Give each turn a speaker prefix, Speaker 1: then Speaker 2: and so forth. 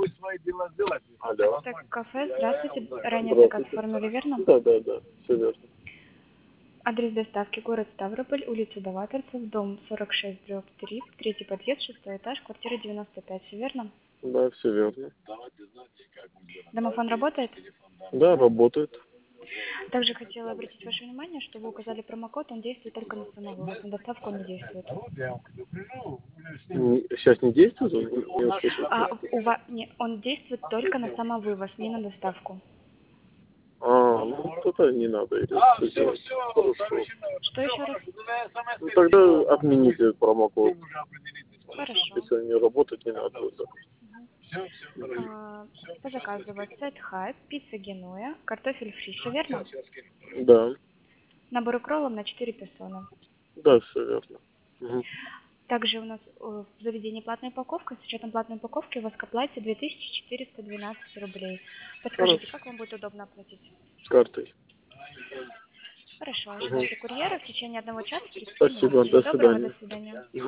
Speaker 1: Алло.
Speaker 2: Так, кафе, здравствуйте. Ранее заказ оформили, верно?
Speaker 1: Да, все верно.
Speaker 2: Адрес доставки город Ставрополь, улица Даваторцев, дом 46/3, третий подъезд, шестой этаж, квартира 95, все верно?
Speaker 1: Да, все верно.
Speaker 2: Домофон работает?
Speaker 1: Да, работает.
Speaker 2: Также хотела обратить ваше внимание, что вы указали промокод, он действует только на самовывоз, на доставку он не действует.
Speaker 1: Сейчас не действует? Не услышал.
Speaker 2: Он действует только на самовывоз, не на доставку.
Speaker 1: Ну тогда не надо. Хорошо.
Speaker 2: Что еще раз?
Speaker 1: Ну, тогда отмените этот промокод.
Speaker 2: Хорошо.
Speaker 1: Если он не работает, не надо.
Speaker 2: По заказу у вас сет хайп, пицца генуя, картофель фри, все верно?
Speaker 1: Да,
Speaker 2: Набор укролов на 4 персоны.
Speaker 1: да, все верно. Мгм.
Speaker 2: Также у нас в заведении платная упаковка. С учетом платной упаковки у вас к оплате 2412 рублей. Подскажите,
Speaker 1: Хорошо.
Speaker 2: как вам будет удобно оплатить?
Speaker 1: С картой.
Speaker 2: Хорошо, ожидайте курьера в течение 1 часа 30 минут.
Speaker 1: Спасибо,
Speaker 2: Всего
Speaker 1: до
Speaker 2: доброго, до
Speaker 1: свидания.
Speaker 2: свидания.